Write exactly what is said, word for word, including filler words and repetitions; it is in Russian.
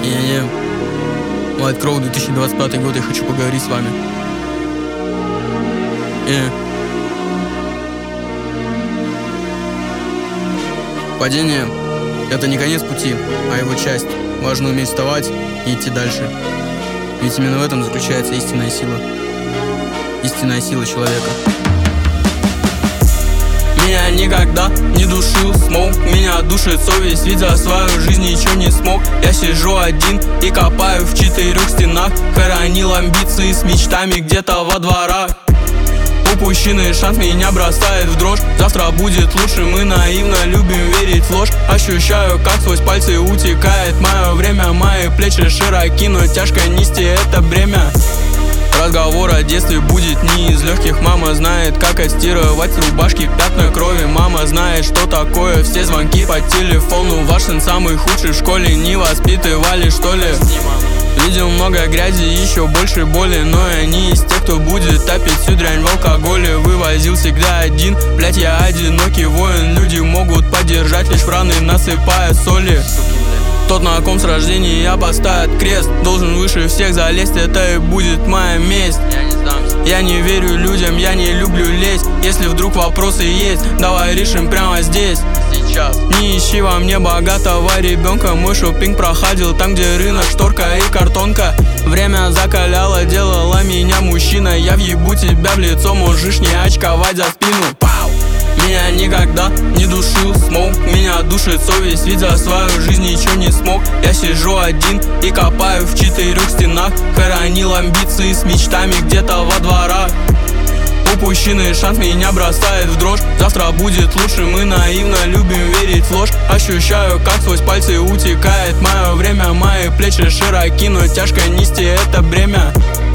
Не-не, White Crow, две тысячи двадцать пятый год, я хочу поговорить с вами. Не. Падение — это не конец пути, а его часть. Важно уметь вставать и идти дальше. Ведь именно в этом заключается истинная сила. Истинная сила человека. Меня никогда не душил смог, меня душит совесть, ведь за свою жизнь ничего не смог. Я сижу один и копаю в четырех стенах, хоронил амбиции с мечтами где-то во дворах. Упущенный шанс меня бросает в дрожь. Завтра будет лучше, мы наивно любим верить в ложь. Ощущаю, как сквозь пальцы утекает мое время. Мои плечи широки, но тяжко нести это бремя. Разговор о детстве будет не из легких. Мама знает, как отстирывать с рубашки пятна крови. Мама знает, что такое все звонки по телефону. Ваш сын самый худший в школе, не воспитывали, что ли? Видел много грязи, еще больше боли, но я не из тех, кто будет топить всю дрянь в алкоголе. Вывозил всегда один, блять, я одинокий воин. Люди могут поддержать лишь в раны, насыпая соли. Тот, на ком с рождения я поставит крест, должен выше всех залезть, это и будет моя месть. Я не сдамся. Я не верю людям, я не люблю лезть. Если вдруг вопросы есть, давай решим прямо здесь. Сейчас. Не ищи во мне богатого ребенка. Мой шопинг проходил там, где рынок, шторка и картонка. Время закаляло, делало меня мужчиной. Я въебу тебя в лицо, можешь не очковать за спину. Пау! Меня никогда не душил смог, меня душит совесть, ведь за свою жизнь ничего не смог. Я сижу один и копаю в четырех стенах, хоронил амбиции с мечтами где-то во дворах. Упущенный шанс меня бросает в дрожь. Завтра будет лучше, мы наивно любим верить в ложь. Ощущаю, как сквозь пальцы утекает мое время. Мои плечи широки, но тяжко нести это бремя.